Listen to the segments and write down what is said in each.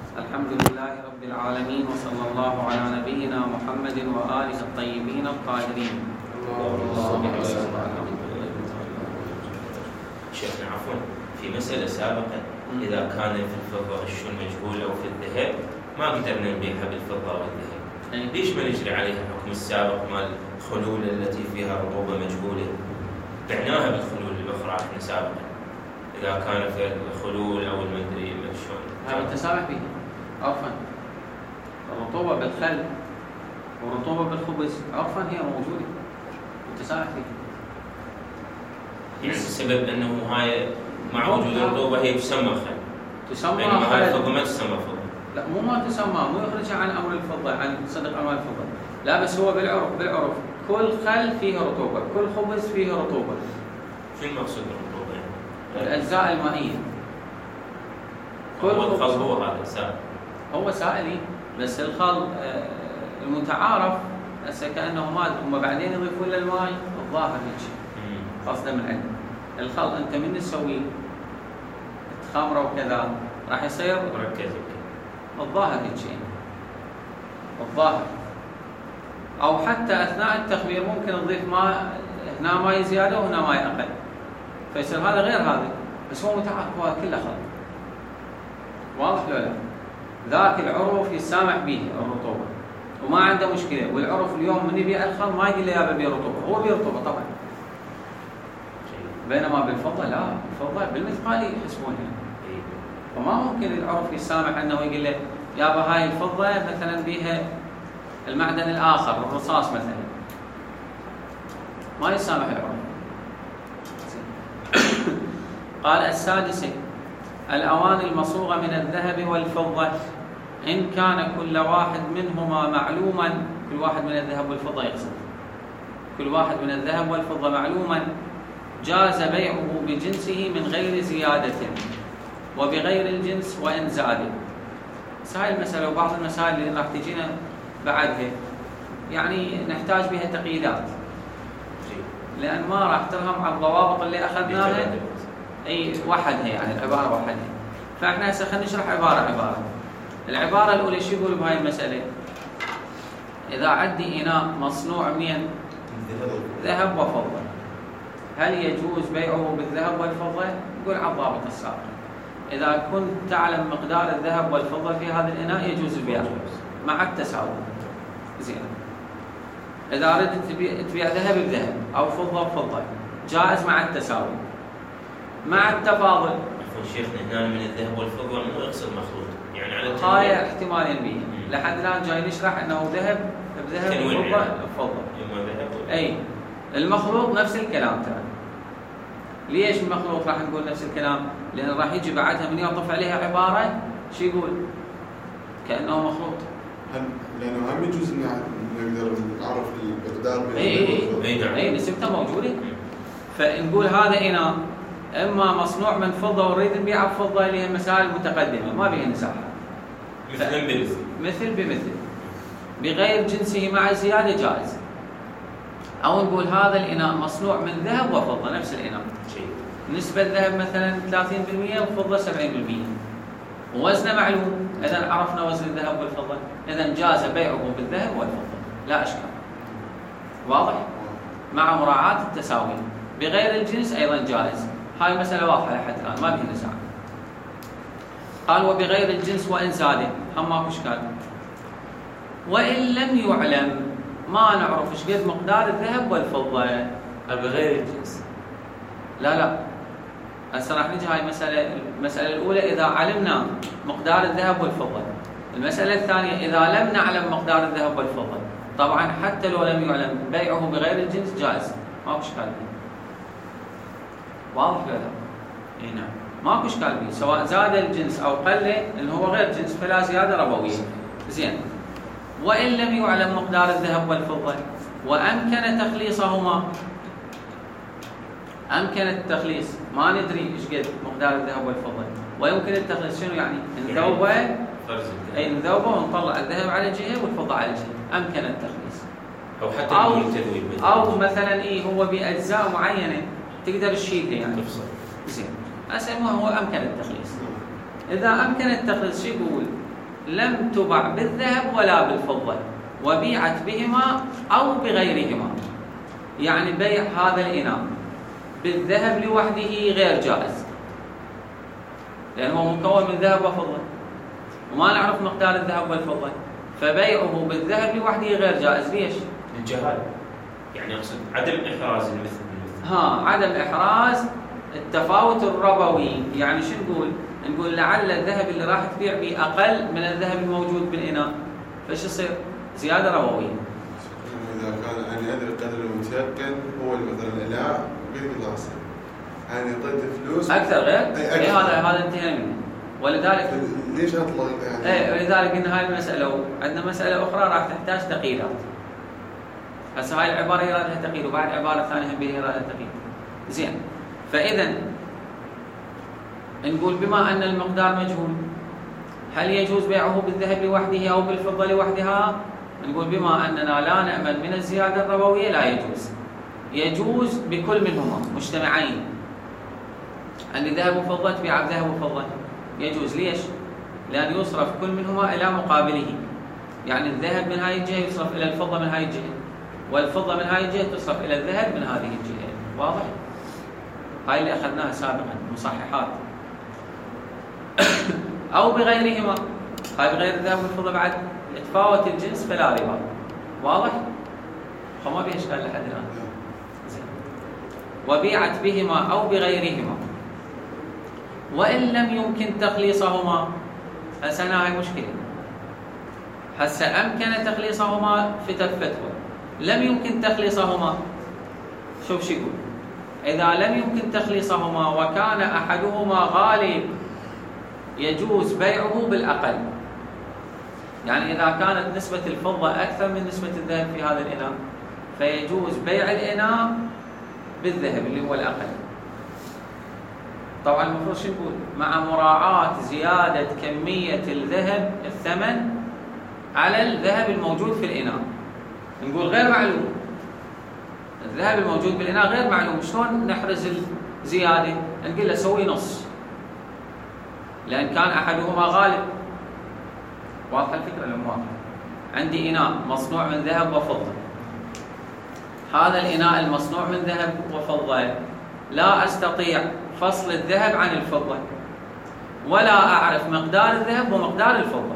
الحمد لله رب العالمين، وصلى الله على نبينا محمد وآله الطيبين الطاهرين. شيخنا عفوا، في مسألة سابقة إذا كان في الفضة غش مجهول أو في الذهب ما قدرنا نبيعها بالفضة أو الذهب، ليش ما نجري عليها الحكم السابق مال الخلول التي فيها رطوبة مجهولة؟ بعناها بالخلول الأخرى احنا سابقا، إذا كان في الخلول أو المدري شلون. هذا التسامح به عرفا، الرطوبة بالخل والرطوبة بالخبز عرفا هي موجودة، التسامح به. يعني بسبب أنه هاي مع وجود الرطوبة هي تسمى خل، تسمى يعني خل. هاي الفضة ما تسمى فضة. لا مو ما تسمى، مو يخرجها عن أمر الفضة، عن صدق أمر الفضة. لا بس هو بالعرف كل خل فيه رطوبة، كل خبز فيه رطوبة. شو المقصود بالرطوبة يعني؟ الأجزاء المائية. كل الخل هو هذا سائل. هو سائلي، بس الخل المتعارف هسه كأنه ماء، هم بعدين يضيفون له الماء الظاهر هيك قصده من عنده. الخل أنت من تسويه تخمره وكذا راح يصير مركز الظاهر هيك شيء، الظاهر. أو حتى أثناء التخمير ممكن تضيف ماء، هنا ماء زيادة وهنا ماء أقل، فيصير هذا غير هذا، بس هو متعارف، هو كله خل. واضح ولا لا؟ ذاك العرف يسامح به الرطوبة وما عنده مشكلة، والعرف اليوم من يبيع الخل ما يقول له يا ببيع رطوبة، هو بيع رطوبة طبعا. بينما بالفضة لا، الفضة بالمثقال يحسبونها، فما ممكن العرف يسامح انه يقول له يابا هاي الفضة مثلا بيها المعدن الآخر الرصاص مثلا، ما يسامح العرف. قال السادسة الأواني المصوغة من الذهب والفضة إن كان كل واحد منهما معلوما، كل واحد من الذهب والفضة يقصد، كل واحد من الذهب والفضة معلوما جاز بيعه بجنسه من غير زيادة وبغير الجنس وإن زاد. هاي المسألة وبعض المسائل اللي راح تجينا بعدها يعني نحتاج بها تقييدات، لأن ما راح ترهم على الضوابط اللي أخذناها أي وحدها، يعني العبارة وحدها. فإحنا هسه خلينا نشرح عبارة. العبارة الأولى شو يقول بهاي المسألة؟ إذا عندي إناء مصنوع من ذهب وفضة، هل يجوز بيعه بالذهب والفضة؟ يقول على الضابط السابق، إذا كنت تعلم مقدار الذهب والفضة في هذا الإناء يجوز البيع مع التساوي. زين، إذا أردت تبيع ذهب بذهب أو فضة بفضة جائز مع التساوي. مع التفاضل شيخنا هنا من الذهب والفضة مو يقصد مخلوط، يعني على هاي احتمالين به، لحد الآن جاي نشرح أنه ذهب بذهب وفضة بفضة. أي المخلوط نفس الكلام ترى. ليش المخلوط راح نقول نفس الكلام؟ لأن راح يجي بعدها من يعطف عليها عبارة شو يقول؟ كأنه مخلوط. لأنه هم يجوز إن نقدر نعرف المقدار. أي نسبته موجودة. فنقول هذا إناء إما مصنوع من فضة ونريد نبيعه بفضة، اللي هي مسائل متقدمة ما بيها نساحة. مثل بمثل بغير جنسه مع زيادة جائز. أو نقول هذا الإناء مصنوع من ذهب وفضة، نفس الإناء نسبة الذهب مثلا 30% وفضة 70%، ووزنه معلوم، إذا عرفنا وزن الذهب والفضة إذا جاز بيعه بالذهب والفضة لا أشكال. واضح؟ مع مراعاة التساوي. بغير الجنس أيضا جائز. هاي مسألة واضحة لحد الآن ما بيها نزاع. قال وبغير الجنس وإن زاد، هم ماكو إشكال. وإن لم يعلم، ما نعرف ايش قد مقدار الذهب والفضة بغير الجنس. لا هسه راح نجي هاي المسألة الأولى إذا علمنا مقدار الذهب والفضة. المسألة الثانية إذا لم نعلم مقدار الذهب والفضة، طبعا حتى لو لم يعلم بيعه بغير الجنس جائز، ماكو إشكال به. واضح ولا لا؟ اي نعم، ماكو إشكال به، سواء زاد الجنس أو قل إن هو غير جنس فلا زيادة ربوية. زين، وإن لم يعلم مقدار الذهب والفضة وأمكن تخليصهما، أمكن التخليص ما ندري إيش قد مقدار الذهب والفضة، ويمكن التخليص شنو يعني؟ نذوبه، أي نذوبه ونطلع الذهب على جهة والفضة على جهة، أمكن التخليص. أو حتى أو مثلا هو بأجزاء معينة تقدر تشيلها يعني تفصل. زين، هسه هو أمكن التخليص. إذا أمكن التخليص شو يقول؟ لم تبع بالذهب ولا بالفضة وبيعت بهما أو بغيرهما. يعني بيع هذا الإناء بالذهب لوحده غير جائز، لأنه مكون من ذهب وفضة وما نعرف مقدار الذهب والفضة، فبيعه بالذهب لوحده غير جائز. ليش؟ الجهالة، يعني أقصد عدم إحراز المثل. عدم إحراز التفاوت الربوي. يعني شو نقول؟ نقول لعل الذهب اللي راح تبيع به أقل من الذهب الموجود بالإناء، فايش يصير؟ زيادة ربوية. إذا كان أنا أدري القدر المتيقن هو مثلا الإناء غير متواصل، أنا أعطيته فلوس أكثر غير؟ هذا انتهى منه. ولذلك ليش أطلق يعني؟ ولذلك إن هاي المسألة عندنا مسألة أخرى راح تحتاج تقييدات. هسه هاي العبارة يراد لها تقييد، وبعد عبارة ثانية هم بها يراد لها تقييد. زين، فإذا نقول بما أن المقدار مجهول، هل يجوز بيعه بالذهب لوحده أو بالفضة لوحدها؟ نقول بما أننا لا نأمن من الزيادة الربوية لا يجوز. يجوز بكل منهما مجتمعين. عندي ذهب وفضة تبيع بذهب وفضة يجوز. ليش؟ لأن يصرف كل منهما إلى مقابله. يعني الذهب من هاي الجهة يصرف إلى الفضة من هاي الجهة، والفضة من هاي الجهة تصرف إلى الذهب من هذه الجهة. واضح؟ هاي اللي أخذناها سابقا مصححات. أو بغيرهما، هاي بغير الذهب والفضة بعد يتفاوت الجنس فلا ربا. واضح؟ فما بيه إشكال لحد الآن. وبيعت بهما أو بغيرهما وإن لم يمكن تخليصهما. هسه هاي مشكلة. هسه أمكن تخليصهما في تفتوى، لم يمكن تخليصهما. شوف شو يقول: إذا لم يمكن تخليصهما وكان أحدهما غالب يجوز بيعه بالأقل. يعني إذا كانت نسبة الفضة أكثر من نسبة الذهب في هذا الإناء فيجوز بيع الإناء بالذهب اللي هو الأقل. طبعا المفروض شو نقول؟ مع مراعاة زيادة كمية الذهب الثمن على الذهب الموجود في الإناء. نقول غير معلوم، الذهب الموجود بالإناء غير معلوم، شلون نحرز الزيادة؟ نقول له سوي نص، لأن كان أحدهما غالب. واضحة الفكرة ولا مو واضحة؟ عندي إناء مصنوع من ذهب وفضة، هذا الإناء المصنوع من ذهب وفضة لا أستطيع فصل الذهب عن الفضة، ولا أعرف مقدار الذهب ومقدار الفضة.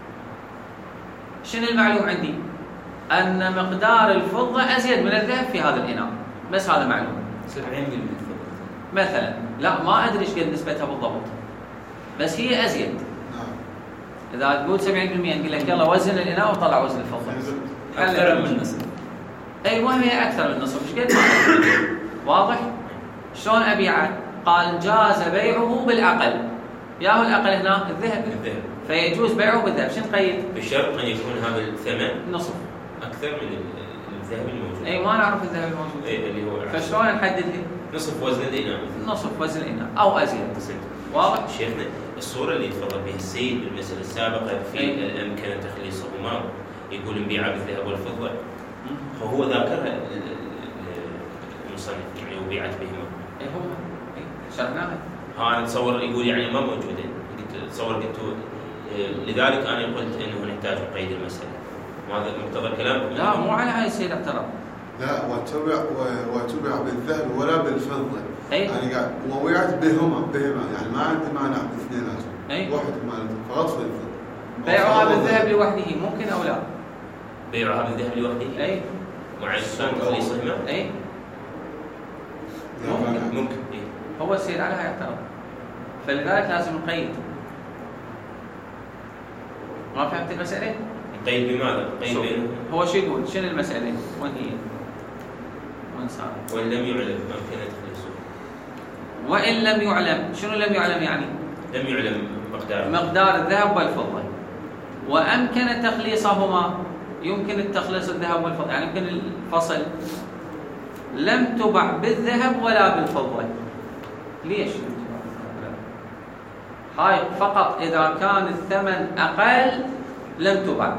شنو المعلوم عندي؟ أن مقدار الفضة أزيد من الذهب في هذا الإناء، بس هذا معلوم. 70% مثلا، لا ما أدري إيش قد نسبتها بالضبط، بس هي أزيد. إذا تقول 70% نقول لك يلا وزن الإناء وطلع وزن الفضة. أكثر من النصف. أي المهم هي أكثر من النصف، إيش قد ما واضح؟ شلون أبيعه؟ قال جاز بيعه بالأقل. ياهو الأقل هنا الذهب، فيجوز بيعه بالذهب. شنو نقيد؟ بشرط أن يكون هذا الثمن نصف أكثر من الذهب الموجود. أي ما نعرف الذهب الموجود. أي اللي هو فشلون نحدده؟ نصف وزن الإناء. نصف وزن الإناء أو أزيد. واضح؟ شيخنا الصورة اللي تفضل بها السيد بالمسألة السابقة في الأمكنة تخليصهما، يقول نبيعها بالذهب والفضة، فهو ذاكرها المصنف يعني وبيعت بهما. اي هو شرحناها. أنا أتصور يقول يعني ما موجودين. قلت لذلك أنا قلت إنه نحتاج قيد المسألة. وهذا مقتضى الكلام. لا مو على هاي السيد اعترض. لا وتبع بالذهب ولا بالفضة. أي. يعني قاعد وبيعت بهما يعني ما عندي مانع باثنيناتهم. واحد مالته فقط في الفضة. بيعها بالذهب لوحده ممكن أو لا؟ بيعها بالذهب لوحده؟ أي. مع إمكان تخليصهما؟ أي. ممكن. هو السيد على هاي اعترض، فلذلك لازم نقيد. ما فهمت المسألة؟ نقيد بماذا؟ نقيد بينهم. هو شو يقول؟ شنو المسألة؟ وين هي؟ وين صار؟ وإن لم يعلم أمكنة تخليصه. وإن لم يعلم، شنو لم يعلم يعني؟ لم يعلم مقدار الذهب والفضة، وأمكن تخليصهما، يمكن التخليص الذهب والفضة، يعني يمكن الفصل. لم تبع بالذهب ولا بالفضة. ليش؟ هاي فقط إذا كان الثمن أقل لم تبع.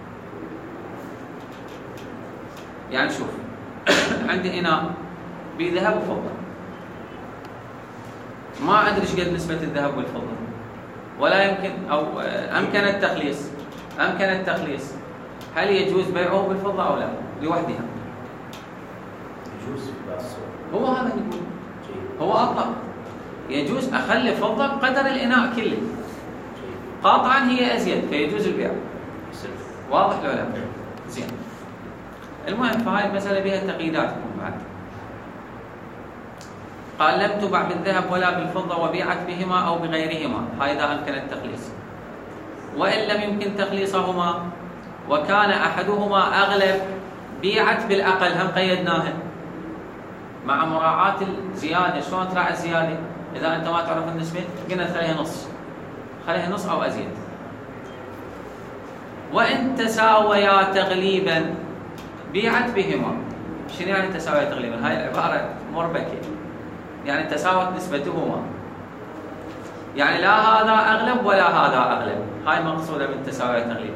يعني شوف عندي إناء بذهب وفضة، ما أدري إيش قد نسبة الذهب والفضة، ولا يمكن أو أمكن التخليص، هل يجوز بيعه بالفضة أو لا لوحدها؟ يجوز في بعض الصور. هو هذا يقول، هو أطلق يجوز أخلي فضة بقدر الإناء كله، قاطعا هي أزيد فيجوز البيع. واضح لو لا؟ زين. المهم فهاي المسألة بها تقييدات بعد. قال لم تبع بالذهب ولا بالفضة وبيعت بهما أو بغيرهما، هاي إذا أمكن التخليص. وإن لم يمكن تخليصهما وكان أحدهما أغلب بيعت بالأقل، هم قيدناها مع مراعاة الزيادة. شلون تراعي الزيادة؟ إذا أنت ما تعرف النسبة قلنا خليها نص أو أزيد. وإن تساويا تغليبا بيعت بهما. شنو يعني تساويا تغليبا؟ هاي العبارة مربكة، يعني تساوت نسبتهما، يعني لا هذا أغلب ولا هذا أغلب. هاي مقصودة من تساويا تغليبا،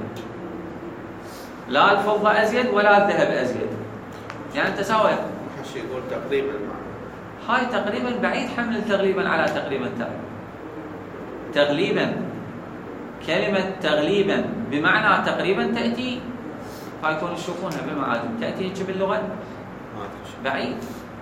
لا الفضة أزيد ولا الذهب أزيد، يعني تساوي. حش يقول تقريبا هاي تقريبا بعيد حمل تغليبا على تقريبا. تغليبا، كلمة تغليبا بمعنى تقريبا تأتي، هاي يكونوا يشوفونها بالمعاجم، تأتي هيك باللغة بعيد.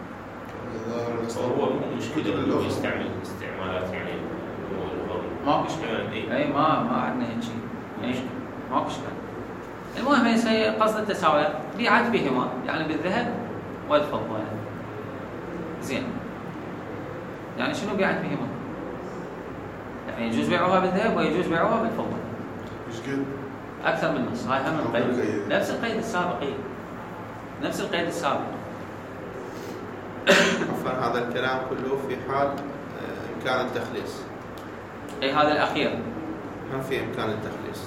هو مشكلة انه يستعمل استعمالات يعني ما مشكلة. اي ما عندنا هيك شيء، ما مشكلة. المهم هي قصد التساوي بيعت بهما، يعني بالذهب والفضة يعني. زين، يعني شنو بيعت بهما؟ يعني يجوز بيعوها بالذهب ويجوز بيعوها بالفضة. ايش قد؟ أكثر من نص. هاي هم القيد، نفس القيد السابق. عفوا هذا الكلام كله في حال إمكان التخليص. أي هذا الأخير هم في إمكان التخليص.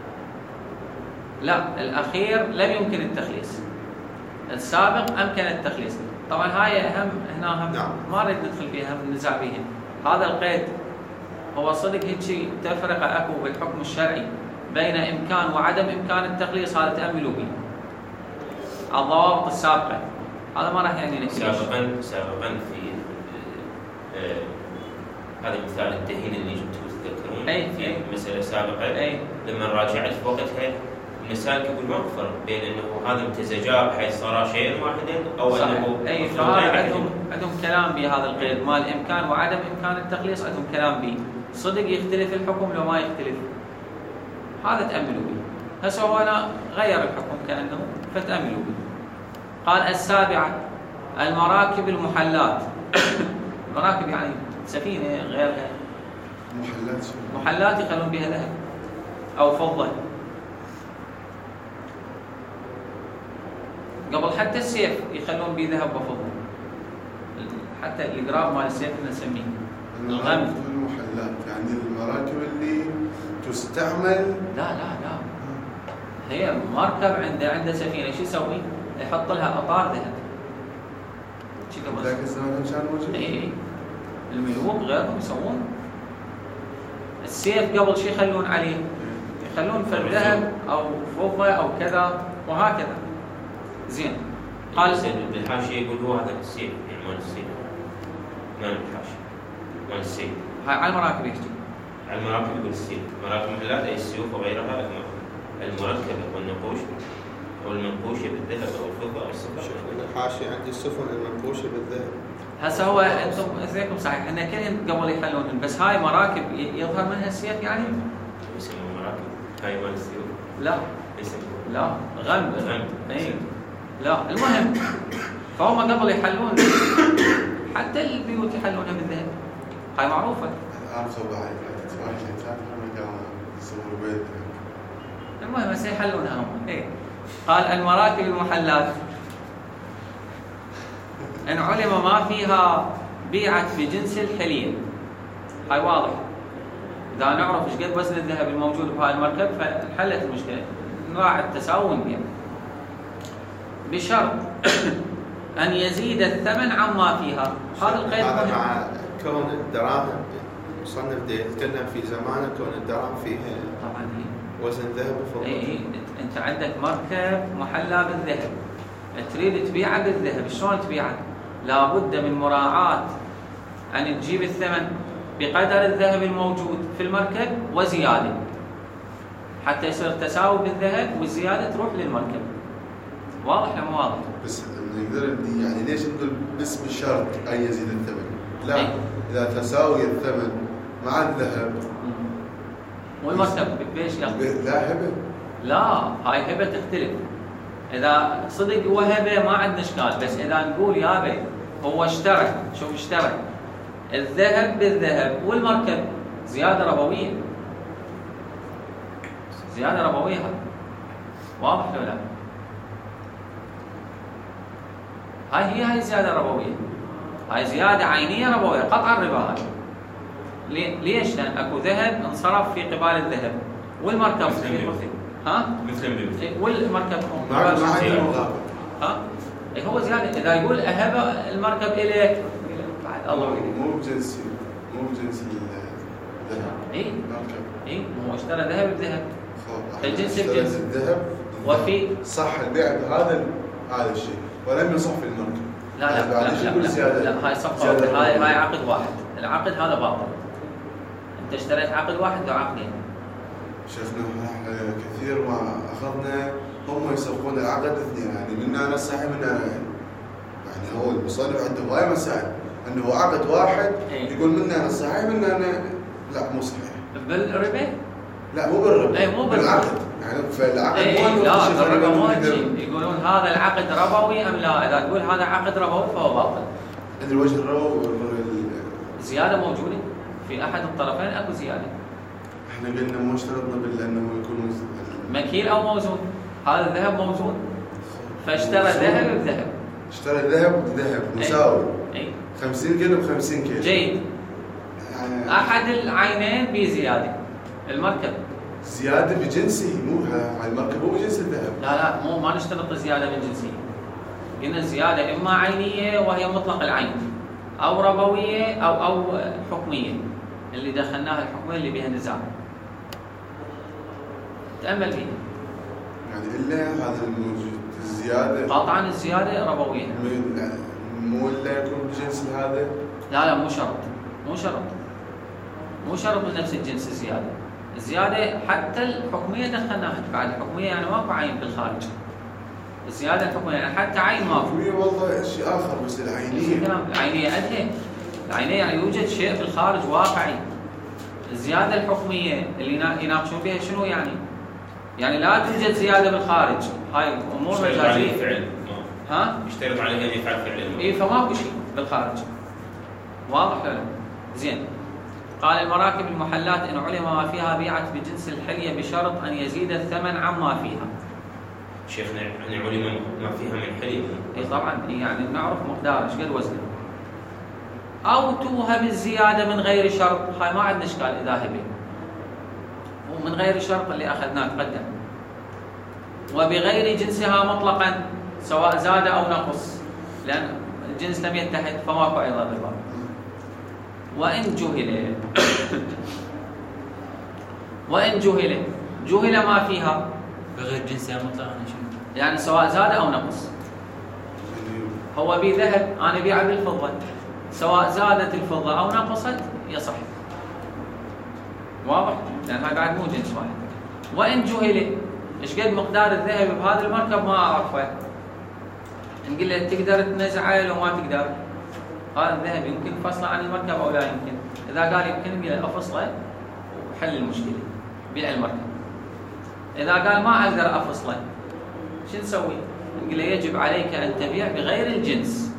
لا، الأخير لم يمكن التخليص، السابق أمكن التخليص. طبعا هاي هم هنا هم نعم. ما نريد ندخل فيها من نزاع بيها. هذا القيد هو صدق هيك تفرقة أكو بالحكم الشرعي بين إمكان وعدم إمكان التخليص، هذا تأملوا به الضوابط السابقة. هذا ما راح يعني نحكي. سابقا في هذا مثال الدهين اللي جبتوه تذكرون في مسألة سابقة. لما راجعت في وقتها المسالك يقول ما فرق بين انه هذا امتزجا بحيث صار شيئا واحدا او صحيح. انه فهذا عندهم كلام بهذا القيد مال امكان وعدم امكان التخليص، عندهم كلام به. صدق يختلف الحكم لو ما يختلف، هذا تأملوا به. هسه هو أنا غير الحكم كأنه، فتأملوا به. قال السابعة المراكب المحلات. المراكب يعني سفينة غيرها، محلات يخلون بها ذهب أو فضة. قبل حتى السيف يخلون به ذهب وفضة، حتى الإقراب مال السيف نسميه الغمد. المحلات يعني المراكب اللي تستعمل. لا هي مركب عنده سفينة، شو يسوي؟ يحط لها أطار ذهب. ذاك الزمان كان موجود. اي الملوك غيرهم يسوون. السيف قبل شو يخلون عليه؟ يخلون في الذهب أو فضة أو كذا وهكذا. زين. قال بالحاشية يقول هو هذا السيف، يعني مال السيف، مال الحاشية مال السيف. هاي على المراكب يكتب. على المراكب يقول السيف، مراكب محلات أي السيوف وغيرها المركبة والنقوش أو المنقوشة بالذهب أو الفضة أو الصفر. الحاشية عندي السفن المنقوشة بالذهب. هسه هو أنتم إذنكم صحيح، إحنا كلهم قبل يحلون، بس هاي مراكب يظهر منها السيف يعني. يسمون مراكب. هاي مال السيوف. لا. يسمون. لا غمد. إيه. لا المهم فهم قبل يحلون حتى البيوت يحلونها بالذهب، هاي معروفة. عارف صباحي المهم سيحلونها هم. إيه. قال المراكب المحلات إن علم ما فيها بيعت بجنس الحلية. هاي واضح، إذا نعرف إيش قد وزن الذهب الموجود بهاي المركب فحلت المشكلة، نراعي التساوي ونبيع. بشرط أن يزيد الثمن عما فيها. هذا القيد هذا مع كون الدراهم مصنف دي يتكلم في زمانه كون الدراهم فيها طبعا وزن ذهب وفضة. اي انت عندك مركب محلى بالذهب، تريد تبيعه بالذهب، شلون تبيعه؟ لابد من مراعاة أن تجيب الثمن بقدر الذهب الموجود في المركب وزيادة، حتى يصير تساوي بالذهب والزيادة تروح للمركب. واضح ولا مو واضح؟ بس نقدر يعني ليش نقول بس بشرط أن يزيد الثمن؟ لا، إذا تساوي الثمن مع الذهب والمركب بيش ياخذ؟ لا هبة. لا، هاي هبة تختلف. إذا صدق وهبة ما عندنا إشكال، بس إذا نقول يابا هو اشترى، شوف اشترى الذهب بالذهب والمركب، زيادة ربوية، زيادة ربوية. هاي واضح ولا لا؟ هاي زيادة ربوية، هاي زيادة عينية ربوية، قطعا ربا. هاي ليش؟ لأن أكو ذهب انصرف في قبال الذهب والمركب في المركب. ها؟ مثل والمركب ما عندي مغابة. ها؟ هو زيادة. إذا يقول أهب المركب إليك بعد الله مو بجنس الذهب. إيه هو اشترى ذهب بذهب. الجنس بجنس الذهب وفي صح البيع بهذا الشيء ولم يصح في المركب. لا هاي صفقة، هاي عقد واحد، العقد هذا باطل. أنت اشتريت عقد واحد وعقدين. شفنا كثير ما أخذنا هم يسوقون العقد اثنين، يعني منا أنا صاحب منا أنا يعني هو المصنف عنده هواي مسائل أنه هو عقد واحد يقول منا أنا صاحب منا أنا لا مو صحيح. بالربا؟ لا مو بالربا. مو بالعقد. يعني فالعقد لا الربا مو يقولون هذا العقد ربوي أم لا؟ إذا تقول هذا عقد ربوي فهو باطل. عند الوجه الربوي زيادة موجودة في أحد الطرفين، أكو زيادة. احنا قلنا مو اشترطنا بأنه يكون مكيل أو موزون. هذا الذهب موزون، فاشترى ذهب بذهب. اشترى ذهب بذهب مساوي. 50 كيلو ب50 كيلو. جيد. أحد العينين بزيادة. المركب زيادة بجنسه، مو المركب مو بجنس الذهب. لا مو ما نشترط الزيادة من جنسه. قلنا الزيادة إما عينية وهي مطلق العين، أو ربوية أو حكمية، اللي دخلناها الحكمية اللي بها نزاع. تأمل فيه. يعني إلا هذا الموجود الزيادة. قطعا الزيادة ربوية. مو إلا يكون بجنس هذا. لا مو شرط من نفس الجنس الزيادة حتى الحكمية دخلناها. بعد الحكمية يعني ماكو عين بالخارج. الزيادة الحكمية يعني حتى عين ماكو. الحكمية والله شيء آخر، بس العينية. العينية أدهى. العينية يعني يوجد شيء في الخارج واقعي. الزيادة الحكمية اللي يناقشون فيها شنو يعني؟ يعني لا توجد زيادة بالخارج، هاي أمور مجازية. ها؟ يشترط عليه أن يفعل فعل. فماكو شيء بالخارج. واضح ولا؟ زين. قال المراكب المحلات إن علم ما فيها بيعت بجنس الحلية بشرط أن يزيد الثمن عما فيها. شيخنا إن علم ما فيها من حلية. طبعا يعني نعرف مقدار ايش قد وزنه. أو توهب الزيادة من غير شرط، هاي ما عندنا إشكال إذا هبه. ومن غير شرط اللي أخذناه تقدم. وبغير جنسها مطلقا سواء زاد أو نقص، لأن الجنس لم يتحد فماكو أيضا ربا. وإن جهل ما فيها بغير جنسها مطلقا يعني سواء زاد أو نقص. هو بذهب أنا بيع بالفضة، سواء زادت الفضة أو نقصت يصح. واضح؟ لأن هاي بعد مو جنس واحد. وإن جهل إيش قد مقدار الذهب بهذا المركب ما أعرفه، نقول له تقدر تنزعه لو ما تقدر. هذا الذهب يمكن فصله عن المركب أو لا يمكن. إذا قال يمكن نقول له أفصله وحل المشكلة بيع المركب. إذا قال ما أقدر أفصله شو نسوي؟ نقول له يجب عليك أن تبيع بغير الجنس.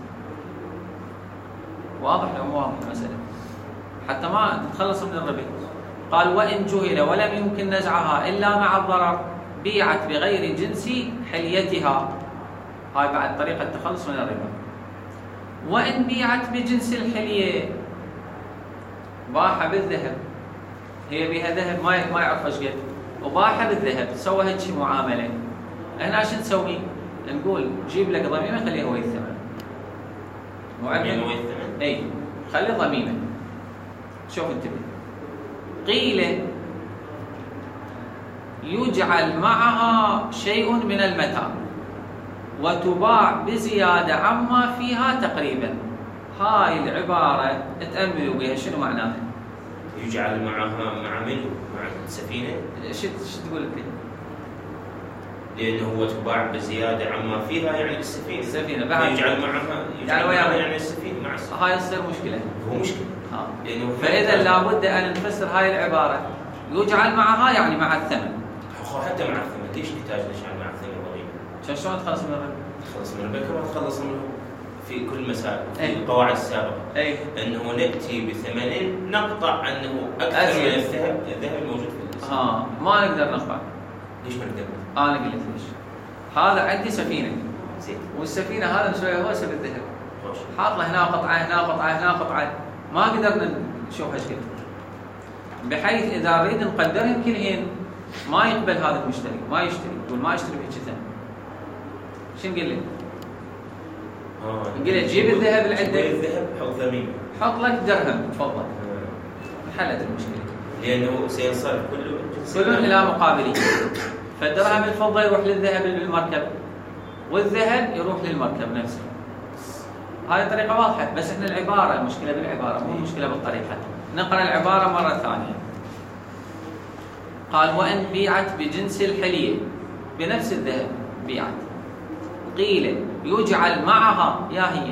واضح لو مو واضح المسألة حتى ما تتخلص من الربا. قال وإن جهل ولم يمكن نزعها إلا مع الضرر بيعت بغير جنس حليتها. هاي بعد طريقة التخلص من الربا. وإن بيعت بجنس الحلية باحة بالذهب، هي بها ذهب ما يعرف ايش قد، وباحة بالذهب سوى هيك معاملة. هنا شو نسوي؟ نقول جيب لك ضميمة خليه هو الثمن. اي خلي ضميمة. شوف انتبه. قيل يجعل معها شيء من المتاع وتباع بزيادة عما فيها تقريبا. هاي العبارة تأملوا بها شنو معناها؟ يجعل معها مع منه مع السفينة. شو تقول انت؟ لأنه هو تباع بزيادة عما فيها يعني السفينة بعد يجعل معها يعني السفينة مع هاي تصير مشكلة. هو مشكلة. لأنه فإذا لابد أن نفسر هاي العبارة يجعل معها يعني مع الثمن. حتى مع الثمن ليش نحتاج نجعل مع الثمن ضريبة؟ شلون تخلص من الربا؟ تخلص من الربا كما تخلص منه في كل مسائل في القواعد السابقة. أنه نأتي بثمن نقطع أنه أكثر من الذهب الموجود في الإسلام. ما نقدر نقطع. ليش ما نقدر؟ أنا قلت ليش. هذا عندي سفينة. زين. والسفينة هذا مسويها هو سبب الذهب. حاط له هنا قطعة هنا قطعة هنا قطعة. ما قدرنا نشوفها شكل. بحيث إذا نريد نقدرهم كلهن ما يقبل هذا المشتري، ما يشتري، يقول ما اشتري بهيك ثمن. شو نقول له؟ نقول له جيب الذهب اللي عندك. الذهب حط ثمين. حط لك درهم تفضل. انحلت المشكلة. لأنه سينصرف كله إلى مقابله. فالدرهم الفضة يروح للذهب بالمركب والذهب يروح للمركب نفسه. هذه طريقة واضحة، بس احنا العبارة المشكلة بالعبارة مو المشكلة بالطريقة. نقرأ العبارة مرة ثانية. قال وإن بيعت بجنس الحلية بنفس الذهب بيعت قيل يجعل معها يا هي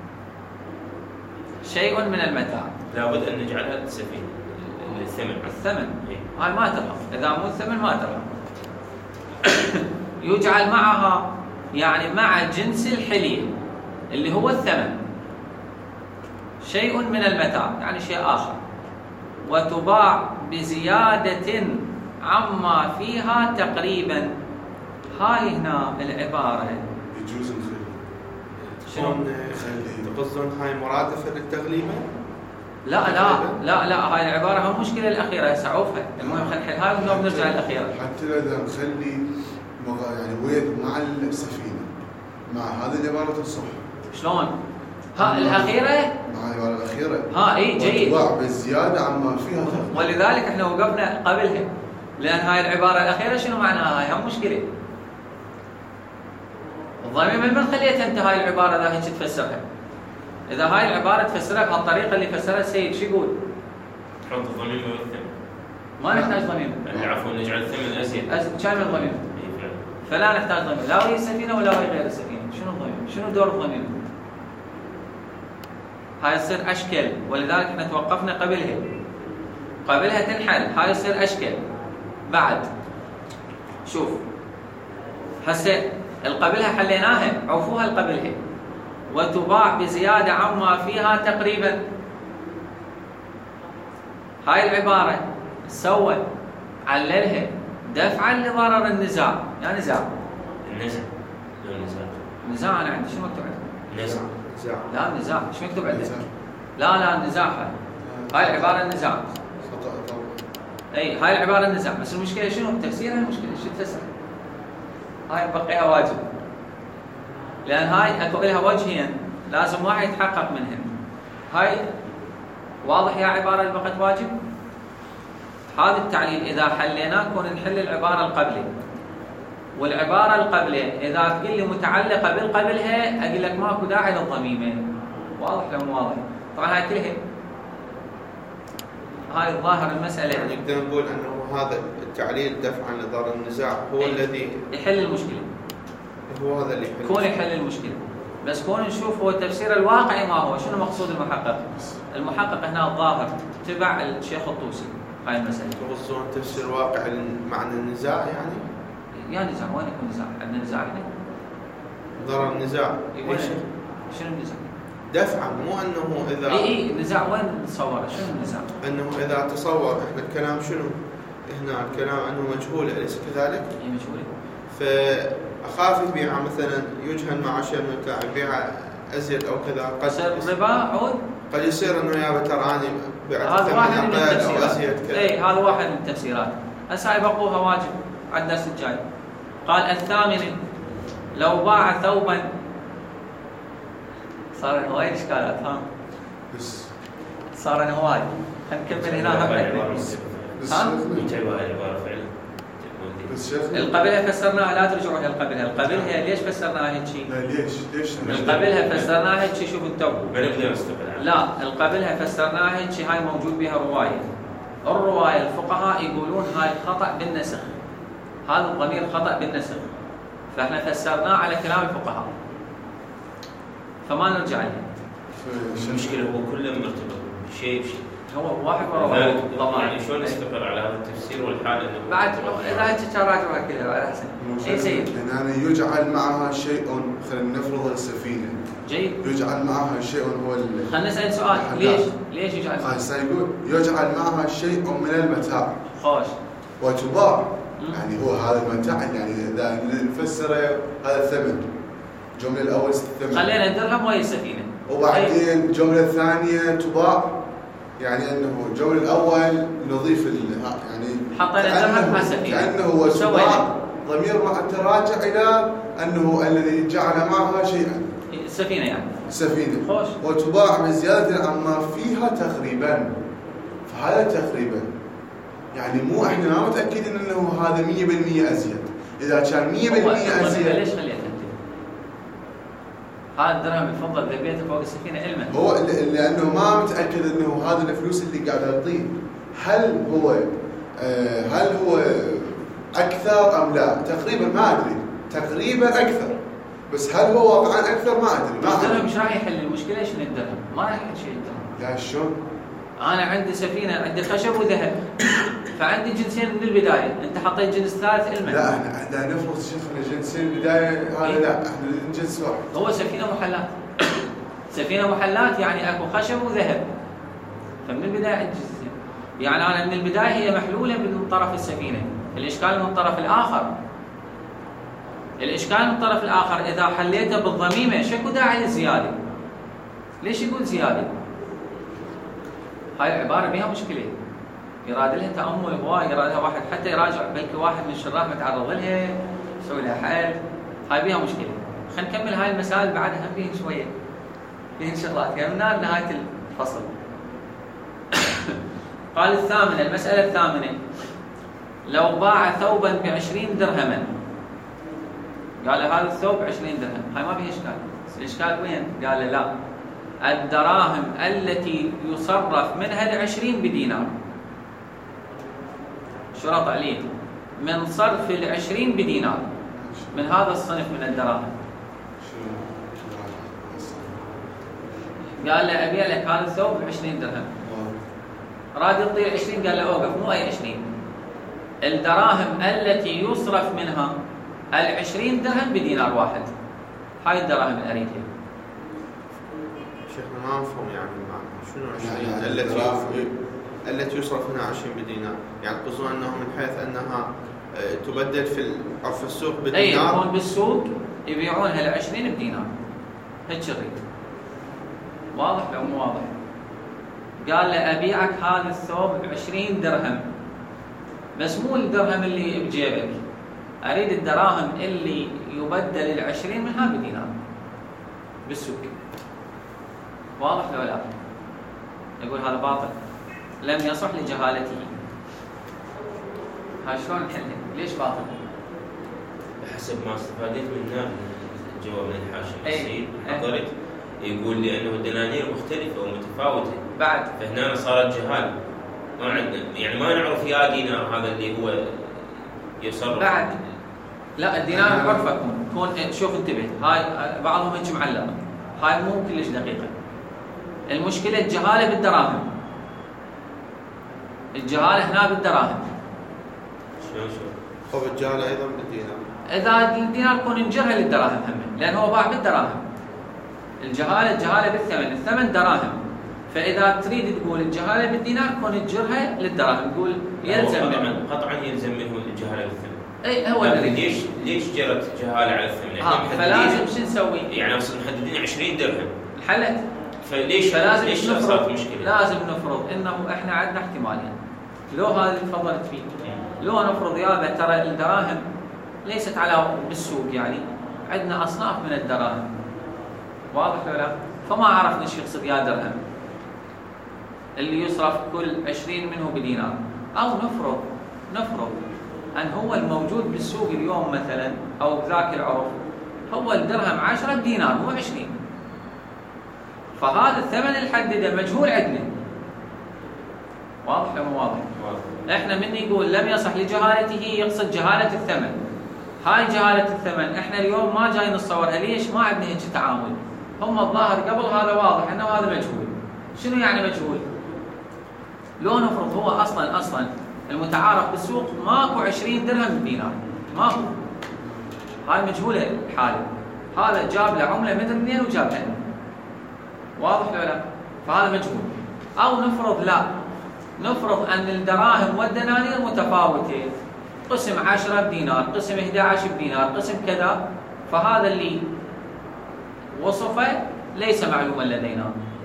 شيء من المتاع. لابد أن نجعلها السفينة الثمن. هاي ما ترهم، إذا مو الثمن ما ترهم. يجعل معها يعني مع جنس الحلية اللي هو الثمن شيء من المتاع يعني شيء آخر، وتباع بزيادة عما فيها تقريبا. هاي هنا العبارة يجوز نخلي. شلون تقصدون هاي مرادفة للتغليبة؟ لا هاي العبارة هم المشكلة الأخيرة سعوفها. المهم خلينا نحل هاي ونرجع نرجع الأخيرة. حتى إذا نخلي يعني ويد مع السفينة مع هذه العبارة تصح. شلون؟ الأخيرة مع العبارة الأخيرة. إيه جيد. وتباع بالزيادة عما فيها. ولذلك احنا وقفنا قبلها، لأن هاي العبارة الأخيرة شنو معناها؟ هاي هم مشكلة. الضميمة من خليتها انت هاي العبارة إذا هيك تفسرها؟ إذا هاي العبارة تفسرها بهالطريقة اللي فسرها السيد شو يقول؟ حط الضميمة والثمن. ما نحتاج ضميمة. عفوا نجعل الثمن أزيد. كامل ضميمة. فلا نحتاج ضميمة، لا وهي السفينة ولا وهي غير السفينة. شنو الضميمة؟ شنو دور الضميمة؟ هاي تصير أشكال، ولذلك احنا توقفنا قبلها تنحل. هاي تصير أشكال. بعد شوف هسه القبلها حليناها، عوفوها القبلها. وتباع بزيادة عما فيها تقريبا. هاي العبارة سوى عللها دفعا لضرر النزاع. يعني نزاع أنا عندي شو مكتوب عندي؟ لا نزاع شو مكتوب عندي؟ لا النزاع هاي العبارة النزاع. هاي العبارة النزاع، بس المشكلة شنو؟ تفسيرها المشكلة شو تفسر؟ هاي بقيها واجب، لأن هاي أكو لها وجهين لازم واحد يتحقق منهم. هاي واضح يا عبارة اللي بقت واجب. هذا التعليل إذا حليناه كون نحل العبارة القبلية، والعبارة القبلية إذا تقول لي متعلقة بالقبلها أقول لك ماكو داعي للضميمة. واضح ولا مو واضح؟ طبعا هاي كلها هاي الظاهر المسألة. يعني نقدر نقول أنه هذا التعليل دفعا لضرر النزاع هو الذي يحل المشكلة. هو هذا اللي يحل المشكلة. بس كون نشوف هو التفسير الواقعي ما هو، شنو مقصود المحقق؟ المحقق هنا الظاهر تبع الشيخ الطوسي هاي المسألة. تقصدون تفسير واقعي معنى النزاع يعني؟ يا نزاع وين يكون نزاع؟ عندنا نزاع هنا؟ ضرر النزاع. شنو النزاع؟ دفعا مو انه اذا النزاع وين نتصوره؟ شنو النزاع؟ انه اذا تصور احنا الكلام شنو؟ هنا الكلام انه مجهول اليس كذلك؟ اي مجهول. فاخاف يبيع مثلا يجهل مع شيء من البتاع يبيع ازيد او كذا قد يصير ربا عود. قد يصير انه يا ترى اني بعت هذا واحد من التفسيرات. هذا واحد من التفسيرات. هسه هاي بقوها واجب على الدرس الجاي. قال الثامن لو باع ثوبا. صار هواي اشكالات بس صار هواي. خلينا نكمل هنا بس القبلها فسرناها. لا ترجعوا الى القبلها ليش فسرناها هيك شيء؟ ليش القبلها فسرناها هيك شيء. شوف انتبهوا. بنقدر لا القبلها فسرناها هيك هاي موجود بها روايه الرواية الفقهاء يقولون هاي خطأ بالنسخ، هذا الضمير خطأ بالنسخ، فاحنا فسرناه على كلام الفقهاء فما نرجع له. المشكلة هو كله مرتبط شيء بشيء، هو واحد ورا واحد طبعا. يعني شلون نستقر على هذا التفسير والحال انه بعد اذا انت راجعها كذا على احسن. اي سيد. يعني يجعل معها شيء، خلينا نفرض السفينه. جيد. يجعل معها شيء هو خلينا نسال سؤال، ليش يجعل؟ هسه يقول يجعل معها شيء من المتاع. خوش. وتباع. يعني هو هذا المتاع، يعني اذا نفسره هذا الثمن. الجمله الاول الثمن. خلينا الدرهم وهي السفينه. وبعدين الجمله الثانيه تباع، يعني انه الجمله الاول نضيف يعني حطينا الدرهم مع السفينه كانه هو تباع ضمير متراجع الى انه الذي جعل معها شيئا السفينه، يعني السفينه. خوش. وتباع بزياده عما فيها تقريبا، فهذا تقريبا يعني مو احنا ما متاكدين انه هذا 100% ازيد. اذا كان 100% ازيد ليش خليته انت؟ هذا الدرهم الفضه ذبيته فوق السفينه علما. هو لانه ما متاكد انه هذا الفلوس اللي قاعد يعطيه هل هو اكثر ام لا. تقريبا ما ادري، تقريبا اكثر، بس هل هو واقعا اكثر ما ادري. الدرهم مش راح يحل المشكله. شنو الدرهم؟ ما راح يحل شيء الدرهم. لا شلون؟ انا عندي سفينه، عندي خشب وذهب، فعندي جنسين من البدايه، انت حطيت جنس ثالث علما. لا احنا نفرض شيخنا جنسين البدايه، هذا لا احنا جنس واحد. هو سفينه محلات. سفينه محلات يعني اكو خشب وذهب، فمن البدايه عندي جنسين، يعني انا من البدايه هي محلوله من طرف السفينه. الاشكال من الطرف الاخر. الاشكال من الطرف الاخر اذا حليته بالضميمه شكو داعي للزياده؟ ليش يقول زياده؟ هاي العباره بها مشكله، يراد لها تامل هواي، يراد لها واحد حتى يراجع، بلكي واحد من الشراح متعرض لها يسوي لها حل. هاي بها مشكله. خلينا نكمل هاي المسائل بعدها فيه شويه، فيه شغلات كملنا لنهايه الفصل. قال الثامنه، المساله الثامنه، لو باع ثوبا ب20 درهما، قال هذا الثوب 20 درهم، هاي ما فيها اشكال. الاشكال وين؟ قال لا، الدراهم التي يصرف منها 20 بدينار. شرط عليه من صرف 20 بدينار من هذا الصنف من الدراهم. قال له ابيع لك هذا الثوب ب20 درهم. راد يعطيه 20، قال له اوقف، مو اي 20، الدراهم التي يصرف منها 20 درهم بدينار واحد. هاي الدراهم اللي اريدها. شيخنا ما مفهوم يعني شنو 20 التي يصرف منها 20 بدينار؟ يعني قصدنا انه من حيث انها تبدل في عرف السوق بدينار. اي يكون بالسوق يبيعونها ال20 بدينار. هيك شريط. واضح لو مو واضح؟ قال له ابيعك هذا الثوب ب20 درهم، بس مو الدرهم اللي بجيبك، اريد الدراهم اللي يبدل ال20 منها بدينار بالسوق. واضح لو لا؟ يقول هذا باطل، لم يصح لجهالته. هاي شلون نحلها؟ ليش باطل؟ بحسب ما استفادت منه الجواب من الحاشيه السيد أي. حضرت يقول لانه الدنانير مختلفه ومتفاوته بعد، فهنا صارت جهال، ما عندنا يعني ما نعرف يا دينار هذا اللي هو يصرف بعد لا الدينار عرفه كون شوف انتبه، هاي بعضهم هيك معلقه، هاي مو كلش دقيقه. المشكله الجهاله بالدراهم، الجهاله هنا بالدراهم. شلون خب الجهاله ايضا بالدينار. اذا الدينار يكون انجرها للدراهم هم، لان هو باع بالدراهم. الجهاله بالثمن، الثمن دراهم، فاذا تريد تقول الجهاله بالدينار كون تجرها للدراهم، تقول يلزم منه قطعا يلزم منه الجهاله بالثمن. اي هو اللي ليش جرت جهاله على الثمن؟ فلازم شو نسوي؟ يعني اصلا محددين 20 درهم حلت. فليش صارت مشكله؟ لازم نفرض انه احنا عندنا احتمالين. لو هذا اللي تفضلت فيه، لو نفرض يابا ترى الدراهم ليست على بالسوق، يعني عندنا اصناف من الدراهم، واضح ولا لا؟ فما عرفنا شو يقصد يا درهم اللي يصرف كل 20 منه بدينار، او نفرض ان هو الموجود بالسوق اليوم مثلا او بذاك العرف هو الدرهم 10 دينار مو 20، فهذا الثمن الحدده مجهول عندنا، واضح ولا مو واضح؟ احنا من يقول لم يصح لجهالته يقصد جهالة الثمن. هاي جهالة الثمن احنا اليوم ما جاي نتصورها، ليش؟ ما عندنا هيك تعامل. هم الظاهر قبل هذا واضح انه هذا مجهول. شنو يعني مجهول؟ لو نفرض هو اصلا المتعارف بالسوق ماكو 20 درهم بدينار، ماكو. هاي مجهوله الحاله. هذا جاب له عمله مدري منين وجابها. واضح ولا لا؟ فهذا مجهول. او نفرض لا، نفرض ان الدراهم والدنانير متفاوتين، قسم 10 بدينار، قسم 11 بدينار، قسم كذا، فهذا اللي وصفه ليس معلوما لدينا.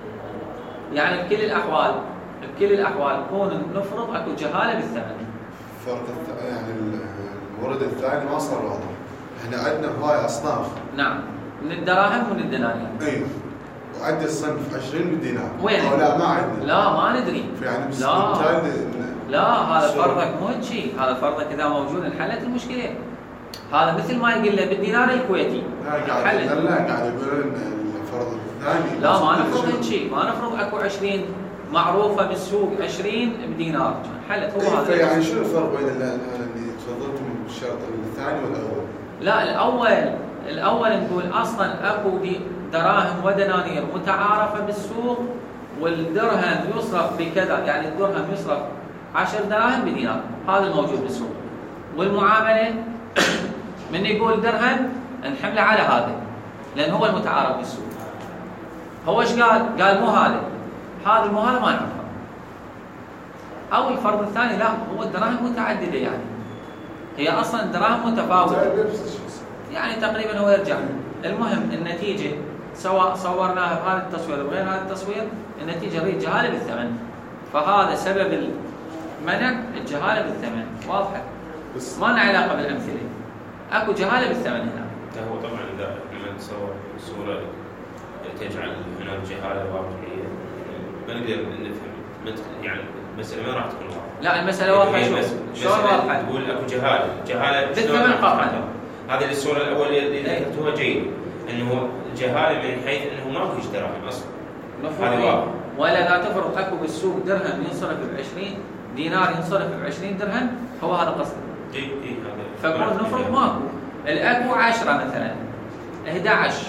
يعني بكل الاحوال كون نفرض اكو جهاله بالثمن. فرق يعني الورد الثاني ما صار واضح. احنا عندنا هواي اصناف. نعم، من الدراهم ومن الدنانير. ايوه. وعندي الصنف 20 بالدينار. وين؟ لا ما عندنا. لا ما ندري. يعني بس لا هذا فرضك مو هيك شيء، هذا فرضك اذا موجود انحلت المشكله. هذا مثل ما يقول له بالدينار الكويتي. قاعد يقولون الفرض الثاني. لا ما نفرض هيك شيء، ما نفرض اكو 20 معروفه بالسوق 20 بدينار، حلت هو هذا. يعني شنو الفرق بين اللي تفضلتم بالشرط الثاني والاول؟ لا الاول نقول اصلا اكو دراهم ودنانير متعارفه بالسوق، والدرهم يصرف بكذا، يعني الدرهم يصرف 10 دراهم بدينار، هذا الموجود بالسوق. والمعامله من يقول درهم نحمله على هذا لان هو المتعارف بالسوق. هو ايش قال؟ قال مو هذا مو هذا ما نعرفه. او الفرض الثاني لا، هو الدراهم متعدده، يعني هي اصلا الدراهم متفاوته، يعني تقريبا هو يرجع. المهم النتيجه سواء صورناها بهذا التصوير او غير هذا التصوير، النتيجه هي جهاله بالثمن. فهذا سبب المنع، الجهاله بالثمن. واضحه؟ بس ما لنا علاقه بالامثله، اكو جهاله بالثمن هنا. هو طبعا اذا لما نتصور صوره تجعل هناك جهاله واقعيه ما نقدر نفهم، يعني المساله ما راح تكون واضحه. لا المساله واضحه. شلون واضحه؟ تقول اكو جهاله بالثمن قطعا. هذه الصوره الاولى اللي ذكرتوها جيد، انه جهاله من حيث انه ماكو دراهم اصلا. هذا واضح. ولا لا تفرض اكو بالسوق درهم ينصرف ب 20 دينار ينصرف ب 20 درهم، هو هذا قصده. اي هذا. فكون نفرض ماكو، الاكو 10 مثلا 11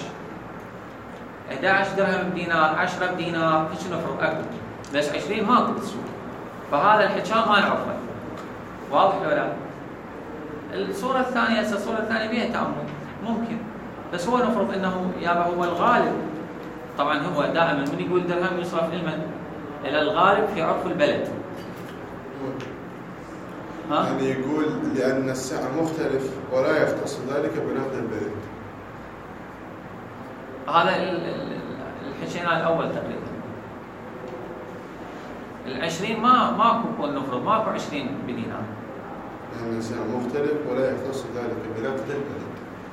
درهم بدينار، 10 بدينار، ايش نفرض اكو، بس 20 ماكو بالسوق. فهذا الحكي ما نعرفه. واضح ولا لا؟ الصورة الثانية بها تأمل ممكن، بس هو نفرض انه يابا هو الغالب. طبعا هو دائما من يقول درهم يصرف الى الغالب في عرف البلد. يعني يقول لأن السعر مختلف ولا يختص ذلك بنقد البلد. هذا الحكينا الأول تقريبا. 20 ماكو كون نفرض ماكو 20 بدينار. لأن السعر مختلف ولا يختص ذلك بنقد البلد.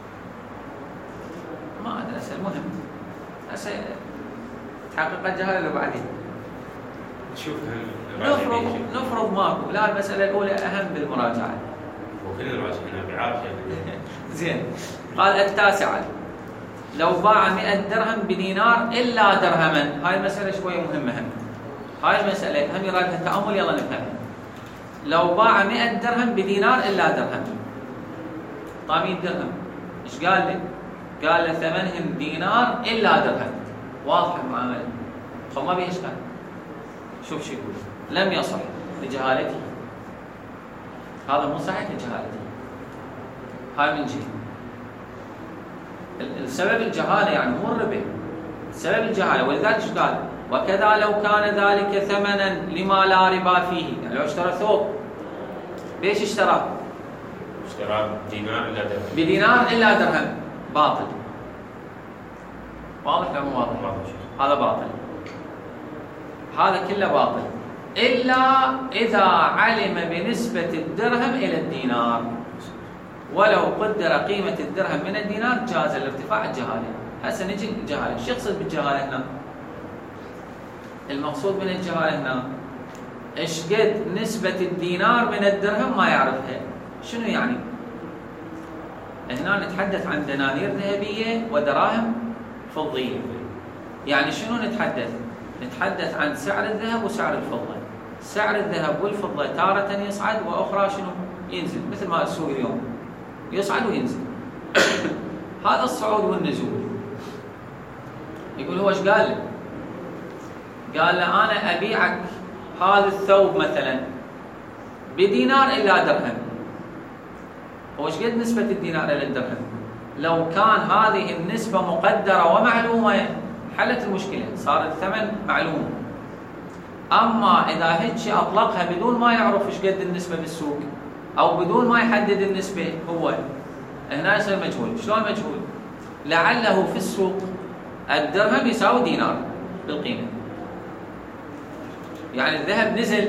ما أدري هسه المهم. هسه تحقق الجهالة اللي بعدين. نشوف نفرض ماكو. لا المسألة الأولى أهم بالمراجعة. وكلنا نراجعنا بعافية. زين. قال التاسعة لو باع 100 درهم بدينار إلا درهما. هاي المسألة شوية مهمة هم. هاي المسألة هم يرادها تأمل، يلا نفهمها. لو باع 100 درهم بدينار إلا درهم. طيب 100 درهم. إيش قال لي؟ قال له ثمنهم دينار إلا درهم. واضح المعاملة. خو ما بيه إشكال. شوف شو يقول. لم يصح لجهالته. هذا مو صحيح لجهالته. هاي من جهة. السبب الجهالة يعني مو الربا. سبب الجهالة، ولذلك ايش قال؟ وكذا لو كان ذلك ثمنا لما لا ربا فيه. يعني لو اشترى ثوب بيش اشتراه؟ اشتراه بدينار إلا درهم. بدينار إلا درهم. باطل. واضح ولا مو واضح؟ هذا باطل. هذا كله باطل إلا إذا علم بنسبة الدرهم إلى الدينار، ولو قدر قيمة الدرهم من الدينار جاز الارتفاع الجهالة. هسه نجي الجهالة. شو يقصد بالجهالة هنا؟ المقصود من الجهالة هنا إيش قد نسبة الدينار من الدرهم ما يعرفها. شنو يعني؟ هنا نتحدث عن دنانير ذهبية ودراهم فضية. يعني شنو نتحدث؟ نتحدث عن سعر الذهب وسعر الفضة. سعر الذهب والفضة تارة يصعد وأخرى شنو؟ ينزل، مثل ما السوق اليوم يصعد وينزل. هذا الصعود والنزول. يقول هو ايش قال له؟ قال له أنا أبيعك هذا الثوب مثلا بدينار إلا درهم. هو ايش قد نسبة الدينار إلى الدرهم؟ لو كان هذه النسبة مقدرة ومعلومة حلت المشكلة، صار الثمن معلوم. أما إذا هيك أطلقها بدون ما يعرف ايش قد النسبة بالسوق أو بدون ما يحدد النسبة، هو هنا يصير مجهول. شلون مجهول؟ لعله في السوق الدرهم يساوي دينار بالقيمة، يعني الذهب نزل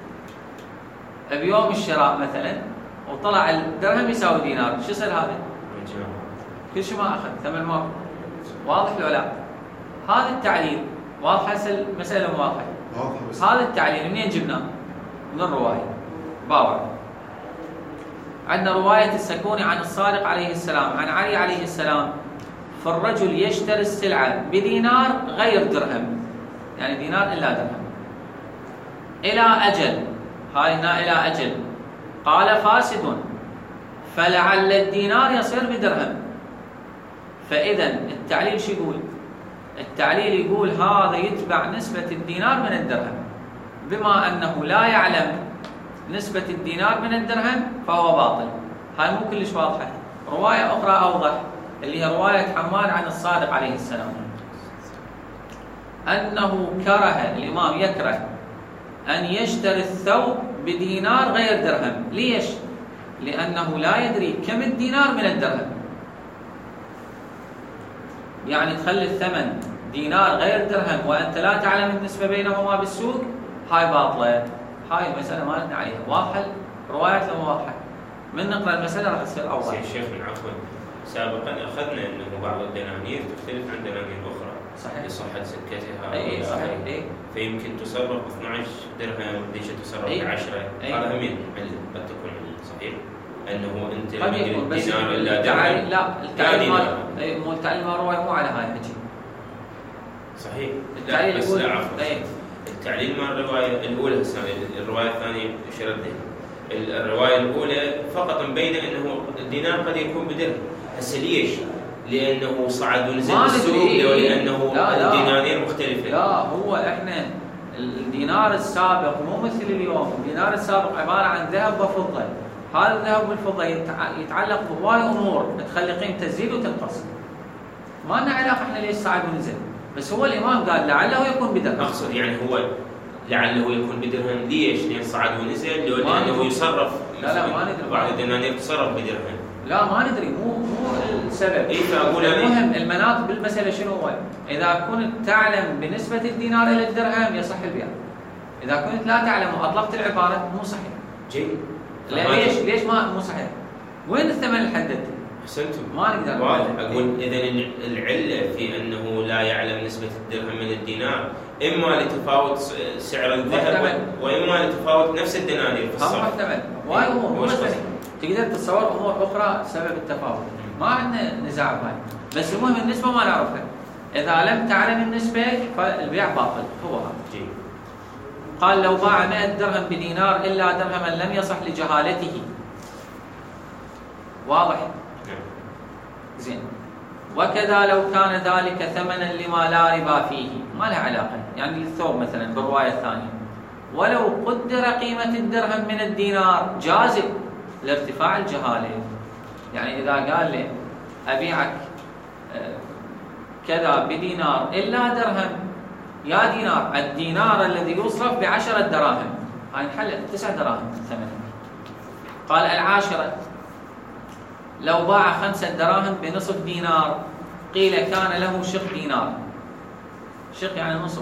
بيوم الشراء مثلا وطلع الدرهم يساوي دينار، شو يصير هذا؟ كل شيء ما أخذ ثمن ما. واضح ولا لا؟ هذا التعليل واضح. هسه المسألة واضحة. هذا التعليل منين جبناه؟ من الرواية. باوع عندنا رواية السكوني عن الصادق عليه السلام عن علي عليه السلام: فالرجل يشتري السلعة بدينار غير درهم، يعني دينار إلا درهم، إلى أجل. هاي هنا إلى أجل. قال فاسد، فلعل الدينار يصير بدرهم. فإذا التعليل شو يقول؟ التعليل يقول هذا يتبع نسبة الدينار من الدرهم، بما أنه لا يعلم نسبة الدينار من الدرهم فهو باطل. هاي مو كلش واضحة. رواية أخرى أوضح اللي هي رواية حماد عن الصادق عليه السلام أنه كره، الإمام يكره أن يشتري الثوب بدينار غير درهم. ليش؟ لأنه لا يدري كم الدينار من الدرهم. يعني تخلي الثمن دينار غير درهم وأنت لا تعلم النسبة بينهما بالسوق، هاي باطلة. هاي المسألة ما لنا عليها. واضحة روايات لو واضحة، من نقرأ المسألة راح تصير أوضح. الشيخ من عفوا، سابقا أخذنا أنه بعض الدنانير تختلف عن دنانير أخرى صحيح لصحة سكتها. أي صحيح. أي. فيمكن تصرف ب 12 درهم وديش تصرف ب 10. هذا هم قد تكون صحيح أنه أنت قد يكون، بس دينار إلا درهم. لا التعليل مو التعليل ما رواية مو على هاي الحكي. صحيح. التعليل بس يقول لا عفوا. التعليل مع الرواية الأولى، الرواية الثانية شردها. الرواية الأولى فقط مبينة أنه الدينار قد يكون بدرهم. هسه ليش؟ لأنه صعد ونزل بالسوق ولأنه الدنانير مختلفة. لا هو إحنا الدينار السابق مو مثل اليوم. الدينار السابق عبارة عن ذهب وفضة. هذا الذهب والفضة يتعلق بهواي أمور تخلي قيمته تزيد وتنقص. ما لنا علاقة إحنا ليش صعد ونزل، بس هو الإمام قال لعله يكون بدرهم. أقصد يعني هو لعله يكون بدرهم. ليش؟ لأن صعد ونزل لأنه يصرف. لا ما ندري. بعض الدنانير تصرف بدرهم. لا ما ندري، مو السبب. فأقول المهم المناط بالمسألة شنو هو؟ إذا كنت تعلم بنسبة الدينار إلى الدرهم يصح البيع. إذا كنت لا تعلم وأطلقت العبارة مو صحيح. جيد. لا ليش ما مو صحيح؟ وين الثمن اللي حددته؟ أحسنتم. ما نقدر أقول إذا العلة في أنه لا يعلم نسبة الدرهم من الدينار إما لتفاوت سعر الذهب وإما لتفاوت نفس الدنانير في الصرف. محتمل. واي أمور تقدر تتصور أمور أخرى سبب التفاوت. ما عندنا نزاع بهاي، بس المهم النسبة ما نعرفها. إذا لم تعلم النسبة فالبيع باطل. هو هذا. قال لو باع 100 درهم بدينار إلا درهما لم يصح لجهالته. واضح؟ زين. وكذا لو كان ذلك ثمنا لما لا ربا فيه، ما له علاقة، يعني الثوب مثلا بالرواية الثانية ولو قدر قيمة الدرهم من الدينار جاز لارتفاع الجهالة. يعني إذا قال لي أبيعك كذا بدينار إلا درهم، يا دينار الدينار الذي يصرف ب10 دراهم، هاي نحل 9 دراهم ثمنه. قال العاشرة لو باع 5 دراهم بنصف دينار، قيل كان له شق دينار. شق يعني نصف.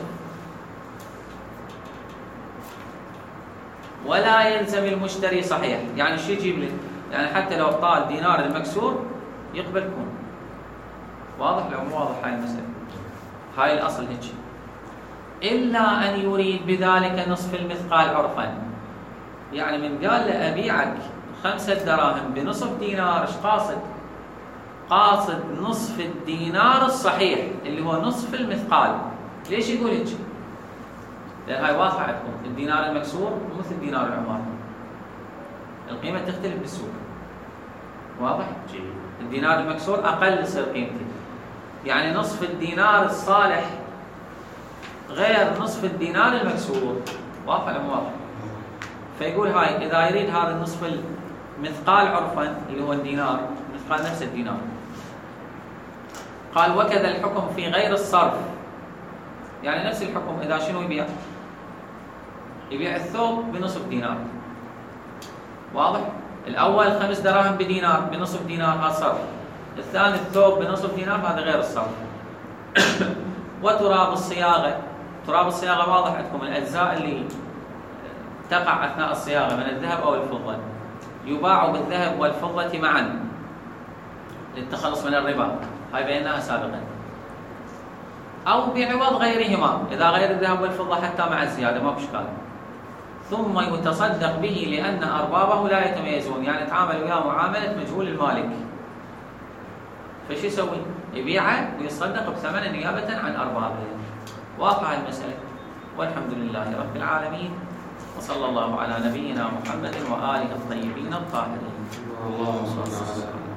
ولا يلزم المشتري صحيح، يعني شو يجيب لي؟ يعني حتى لو طال دينار المكسور يقبل كون. واضح لو مو واضح هاي المسألة؟ هاي الأصل هيك. إلا أن يريد بذلك نصف المثقال عرفا. يعني من قال له أبيعك 5 دراهم بنصف دينار، ايش قاصد؟ قاصد نصف الدينار الصحيح اللي هو نصف المثقال. ليش يقول هيك؟ لأن هاي واضحة عندكم، الدينار المكسور مو مثل الدينار العماري، القيمة تختلف بالسوق. واضح؟ الدينار المكسور أقل تصير قيمته، يعني نصف الدينار الصالح غير نصف الدينار المكسور. واضح ولا مو واضح؟ فيقول هاي إذا يريد هذا النصف المثقال عرفا اللي هو الدينار، مثقال نفس الدينار. قال وكذا الحكم في غير الصرف، يعني نفس الحكم إذا شنو يبيع؟ يبيع الثوب بنصف دينار. واضح؟ الأول 5 دراهم بدينار بنصف دينار، هذا صرف. الثاني الثوب بنصف دينار، هذا غير الصرف. وتراب الصياغة، تراب الصياغة واضح عندكم، الأجزاء اللي تقع أثناء الصياغة من الذهب أو الفضة يباع بالذهب والفضة معا للتخلص من الربا، هاي بيناها سابقا. أو بعوض غيرهما، إذا غير الذهب والفضة حتى مع الزيادة ما بإشكال. ثم يتصدق به لأن أربابه لا يتميزون، يعني تعامل وياه معاملة مجهول المالك. فش يسوي؟ يبيعه ويصدق بثمنه نيابة عن أربابه. واضحة المسألة، والحمد لله رب العالمين، وصلى الله على نبينا محمد وآله الطيبين الطاهرين. اللهم صل على